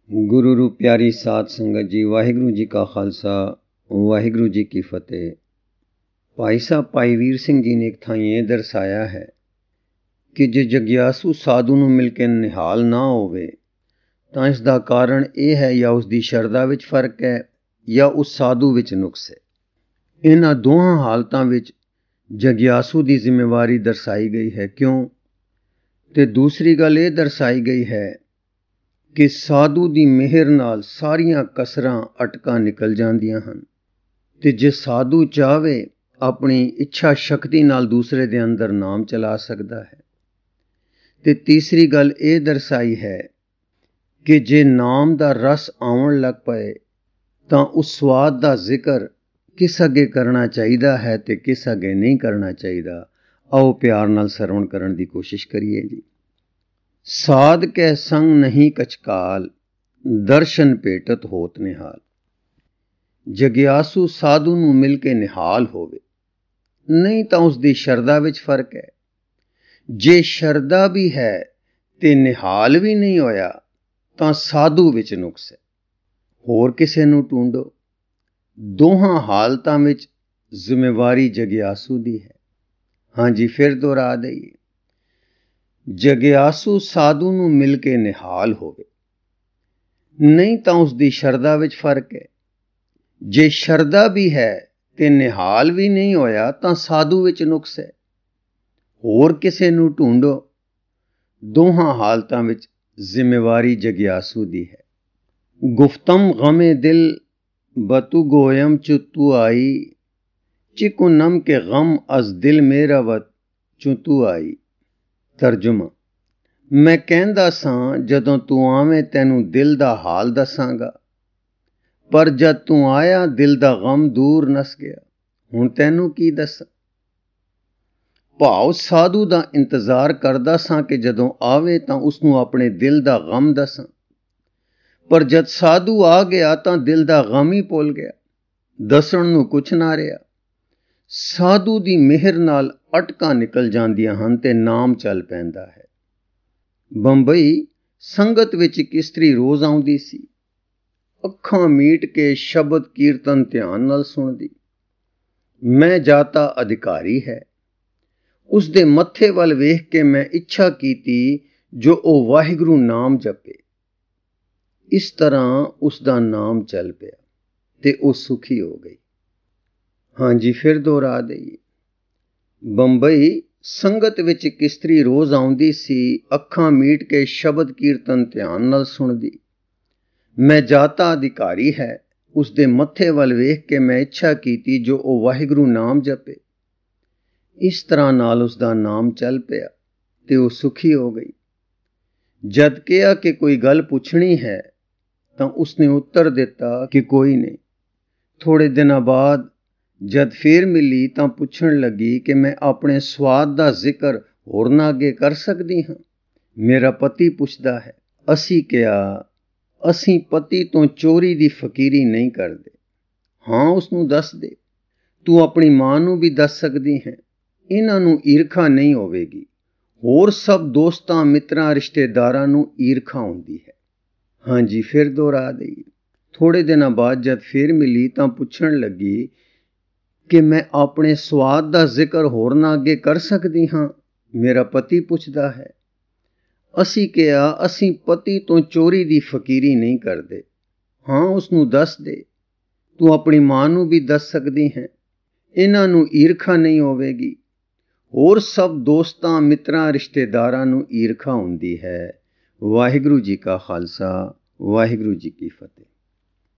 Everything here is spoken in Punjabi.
ਗੁਰੂ ਰੂ ਪਿਆਰੀ ਸਾਧ ਸੰਗਤ ਜੀ, ਵਾਹਿਗੁਰੂ ਜੀ ਕਾ ਖਾਲਸਾ, ਵਾਹਿਗੁਰੂ ਜੀ ਕੀ ਫਤਿਹ। ਭਾਈ ਸਾਹਿਬ ਭਾਈ ਵੀਰ ਸਿੰਘ ਜੀ ਨੇ ਇੱਕ ਥਾਂ ਇਹ ਦਰਸਾਇਆ ਹੈ ਕਿ ਜੇ ਜਗਿਆਸੂ ਸਾਧੂ ਨੂੰ ਮਿਲ ਕੇ ਨਿਹਾਲ ਨਾ ਹੋਵੇ ਤਾਂ ਇਸ ਦਾ ਕਾਰਨ ਇਹ ਹੈ ਜਾਂ ਉਸ ਦੀ ਸ਼ਰਧਾ ਵਿੱਚ ਫਰਕ ਹੈ ਜਾਂ ਉਸ ਸਾਧੂ ਵਿੱਚ ਨੁਕਸ ਹੈ। ਇਹਨਾਂ ਦੋਹਾਂ ਹਾਲਤਾਂ ਵਿੱਚ ਜਗਿਆਸੂ ਦੀ ਜ਼ਿੰਮੇਵਾਰੀ ਦਰਸਾਈ ਗਈ ਹੈ। ਕਿਉਂ? ਤੇ ਦੂਸਰੀ ਗੱਲ ਇਹ ਦਰਸਾਈ ਗਈ ਹੈ ਕਿ ਸਾਧੂ ਦੀ ਮਿਹਰ ਨਾਲ ਸਾਰੀਆਂ ਕਸਰਾਂ ਅਟਕਾਂ ਨਿਕਲ ਜਾਂਦੀਆਂ ਹਨ ਤੇ ਜੇ ਸਾਧੂ ਚਾਹਵੇ ਆਪਣੀ ਇੱਛਾ ਸ਼ਕਤੀ ਨਾਲ ਦੂਸਰੇ ਦੇ ਅੰਦਰ ਨਾਮ ਚਲਾ ਸਕਦਾ ਹੈ। ਤੇ ਤੀਸਰੀ ਗੱਲ ਇਹ ਦਰਸਾਈ ਹੈ ਕਿ ਜੇ ਨਾਮ ਦਾ ਰਸ ਆਉਣ ਲੱਗ ਪਏ ਤਾਂ ਉਸ ਸਵਾਦ ਦਾ ਜ਼ਿਕਰ ਕਿਸ ਅੱਗੇ ਕਰਨਾ ਚਾਹੀਦਾ ਹੈ ਤੇ ਕਿਸ ਅੱਗੇ ਨਹੀਂ ਕਰਨਾ ਚਾਹੀਦਾ। ਆਓ ਪਿਆਰ ਨਾਲ ਸਰਵਣ ਕਰਨ ਦੀ ਕੋਸ਼ਿਸ਼ ਕਰੀਏ ਜੀ। ਸਾਧ ਕੈ ਸੰਗ ਨਹੀਂ ਕਛਕਾਲ, ਦਰਸ਼ਨ ਭੇਟਤ ਹੋਤ ਨਿਹਾਲ। ਜਗਿਆਸੂ ਸਾਧੂ ਨੂੰ ਮਿਲ ਕੇ ਨਿਹਾਲ ਹੋਵੇ, ਨਹੀਂ ਤਾਂ ਉਸ ਦੀ ਸ਼ਰਧਾ ਵਿੱਚ ਫਰਕ ਹੈ। ਜੇ ਸ਼ਰਧਾ ਵੀ ਹੈ ਤੇ ਨਿਹਾਲ ਵੀ ਨਹੀਂ ਹੋਇਆ ਤਾਂ ਸਾਧੂ ਵਿੱਚ ਨੁਕਸ ਹੈ। ਹੋਰ ਕਿਸੇ ਨੂੰ ਢੂੰਡੋ। ਦੋਹਾਂ ਹਾਲਤਾਂ ਵਿੱਚ ਜ਼ਿੰਮੇਵਾਰੀ ਜਗਿਆਸੂ ਦੀ ਹੈ। ਹਾਂਜੀ, ਫਿਰ ਦੁਹਰਾ ਦਈਏ। ਜਗਿਆਸੂ ਸਾਧੂ ਨੂੰ ਮਿਲ ਕੇ ਨਿਹਾਲ ਹੋਵੇ, ਨਹੀਂ ਤਾਂ ਉਸ ਦੀ ਸ਼ਰਧਾ ਵਿੱਚ ਫਰਕ ਹੈ। ਜੇ ਸ਼ਰਧਾ ਵੀ ਹੈ ਤੇ ਨਿਹਾਲ ਵੀ ਨਹੀਂ ਹੋਇਆ ਤਾਂ ਸਾਧੂ ਵਿੱਚ ਨੁਕਸ ਹੈ। ਹੋਰ ਕਿਸੇ ਨੂੰ ਢੂੰਡੋ। ਦੋਹਾਂ ਹਾਲਤਾਂ ਵਿੱਚ ਜ਼ਿੰਮੇਵਾਰੀ ਜਗਿਆਸੂ ਦੀ ਹੈ। ਗੁਫਤਮ ਗਮੇ ਦਿਲ ਬਤੂ ਗੋਇਮ ਚੁੱਤੂ ਆਈ, ਚਿਕੁ ਨਮ ਕੇ ਗਮ ਅਜ਼ ਦਿਲ ਮੇਰਾ ਵਤ ਚੁੱਤੂ ਆਈ। ਤਰਜੁਮਾ: ਮੈਂ ਕਹਿੰਦਾ ਸਾਂ ਜਦੋਂ ਤੂੰ ਆਵੇਂ ਤੈਨੂੰ ਦਿਲ ਦਾ ਹਾਲ ਦੱਸਾਂਗਾ, ਪਰ ਜਦ ਤੂੰ ਆਇਆ ਦਿਲ ਦਾ ਗਮ ਦੂਰ ਨਸ ਗਿਆ। ਹੁਣ ਤੈਨੂੰ ਕੀ ਦੱਸਾਂ। ਭਾਵ ਸਾਧੂ ਦਾ ਇੰਤਜ਼ਾਰ ਕਰਦਾ ਸਾਂ ਕਿ ਜਦੋਂ ਆਵੇ ਤਾਂ ਉਸਨੂੰ ਆਪਣੇ ਦਿਲ ਦਾ ਗਮ ਦੱਸਾਂ, ਪਰ ਜਦ ਸਾਧੂ ਆ ਗਿਆ ਤਾਂ ਦਿਲ ਦਾ ਗਮ ਹੀ ਭੁੱਲ ਗਿਆ। ਦੱਸਣ ਨੂੰ ਕੁਛ ਨਾ ਰਿਹਾ। ਸਾਧੂ ਦੀ ਮਿਹਰ ਨਾਲ ਅਟਕਾਂ ਨਿਕਲ ਜਾਂਦੀਆਂ ਹਨ ਤੇ ਨਾਮ ਚੱਲ ਪੈਂਦਾ ਹੈ। ਬੰਬਈ ਸੰਗਤ ਵਿੱਚ ਇੱਕ ਇਸਤਰੀ ਰੋਜ਼ ਆਉਂਦੀ ਸੀ। ਅੱਖਾਂ ਮੀਟ ਕੇ ਸ਼ਬਦ ਕੀਰਤਨ ਧਿਆਨ ਨਾਲ ਸੁਣਦੀ। ਮੈਂ ਜਾਤਾ ਅਧਿਕਾਰੀ ਹੈ। ਉਸ ਦੇ ਮੱਥੇ ਵੱਲ ਵੇਖ ਕੇ ਮੈਂ ਇੱਛਾ ਕੀਤੀ ਜੋ ਉਹ ਵਾਹਿਗੁਰੂ ਨਾਮ ਜਪੇ। ਇਸ ਤਰ੍ਹਾਂ ਉਸ ਦਾ ਨਾਮ ਚੱਲ ਪਿਆ ਤੇ ਉਹ ਸੁਖੀ ਹੋ ਗਈ। ਹਾਂਜੀ, ਫਿਰ ਦੁਹਰਾ ਦਈਏ। ਬੰਬਈ ਸੰਗਤ ਵਿੱਚ ਇੱਕ ਇਸਤਰੀ ਰੋਜ਼ ਆਉਂਦੀ ਸੀ। ਅੱਖਾਂ ਮੀਟ ਕੇ ਸ਼ਬਦ ਕੀਰਤਨ ਧਿਆਨ ਨਾਲ ਸੁਣਦੀ। ਮੈਂ ਜਾਤਾ ਅਧਿਕਾਰੀ ਹੈ। ਉਸ ਦੇ ਮੱਥੇ ਵੱਲ ਵੇਖ ਕੇ ਮੈਂ ਇੱਛਾ ਕੀਤੀ ਜੋ ਉਹ ਵਾਹਿਗੁਰੂ ਨਾਮ ਜਪੇ। ਇਸ ਤਰ੍ਹਾਂ ਨਾਲ ਉਸ ਦਾ ਨਾਮ ਚੱਲ ਪਿਆ ਤੇ ਉਹ ਸੁਖੀ ਹੋ ਗਈ। ਜਦ ਕਿਹਾ ਕਿ ਕੋਈ ਗੱਲ ਪੁੱਛਣੀ ਹੈ ਤਾਂ ਉਸਨੇ ਉੱਤਰ ਦਿੱਤਾ ਕਿ ਕੋਈ ਨਹੀਂ। ਥੋੜੇ ਦਿਨਾਂ ਬਾਅਦ ਜਦ ਫੇਰ ਮਿਲੀ ਤਾਂ ਪੁੱਛਣ ਲੱਗੀ ਕਿ ਮੈਂ ਆਪਣੇ ਸਵਾਦ ਦਾ ਜ਼ਿਕਰ ਹੋਰਨਾਂ ਅੱਗੇ ਕਰ ਸਕਦੀ ਹਾਂ। ਮੇਰਾ ਪਤੀ ਪੁੱਛਦਾ ਹੈ। ਅਸੀਂ ਕਿਹਾ, ਅਸੀਂ ਪਤੀ ਤੋਂ ਚੋਰੀ ਦੀ ਫਕੀਰੀ ਨਹੀਂ ਕਰਦੇ। ਹਾਂ, ਉਸਨੂੰ ਦੱਸ ਦੇ। ਤੂੰ ਆਪਣੀ ਮਾਂ ਨੂੰ ਵੀ ਦੱਸ ਸਕਦੀ ਹੈ। ਇਹਨਾਂ ਨੂੰ ਈਰਖਾ ਨਹੀਂ ਹੋਵੇਗੀ। ਹੋਰ ਸਭ ਦੋਸਤਾਂ, ਮਿੱਤਰਾਂ, ਰਿਸ਼ਤੇਦਾਰਾਂ ਨੂੰ ਈਰਖਾ ਹੁੰਦੀ ਹੈ। ਹਾਂਜੀ, ਫਿਰ ਦੁਹਰਾ ਦਈਏ। ਥੋੜੇ ਦਿਨਾਂ ਬਾਅਦ ਜਦ ਫੇਰ ਮਿਲੀ ਤਾਂ ਪੁੱਛਣ ਲੱਗੀ ਕਿ ਮੈਂ ਆਪਣੇ ਸਵਾਦ ਦਾ ਜ਼ਿਕਰ ਹੋਰਨਾਂ ਅੱਗੇ ਕਰ ਸਕਦੀ ਹਾਂ। ਮੇਰਾ ਪਤੀ ਪੁੱਛਦਾ ਹੈ। ਅਸੀਂ ਕਿਹਾ, ਅਸੀਂ ਪਤੀ ਤੋਂ ਚੋਰੀ ਦੀ ਫਕੀਰੀ ਨਹੀਂ ਕਰਦੇ। ਹਾਂ, ਉਸਨੂੰ ਦੱਸ ਦੇ। ਤੂੰ ਆਪਣੀ ਮਾਂ ਨੂੰ ਵੀ ਦੱਸ ਸਕਦੀ ਹੈ। ਇਹਨਾਂ ਨੂੰ ਈਰਖਾ ਨਹੀਂ ਹੋਵੇਗੀ। ਹੋਰ ਸਭ ਦੋਸਤਾਂ, ਮਿੱਤਰਾਂ, ਰਿਸ਼ਤੇਦਾਰਾਂ ਨੂੰ ਈਰਖਾ ਹੁੰਦੀ ਹੈ। ਵਾਹਿਗੁਰੂ ਜੀ ਕਾ ਖਾਲਸਾ, ਵਾਹਿਗੁਰੂ ਜੀ ਕੀ ਫਤਿਹ।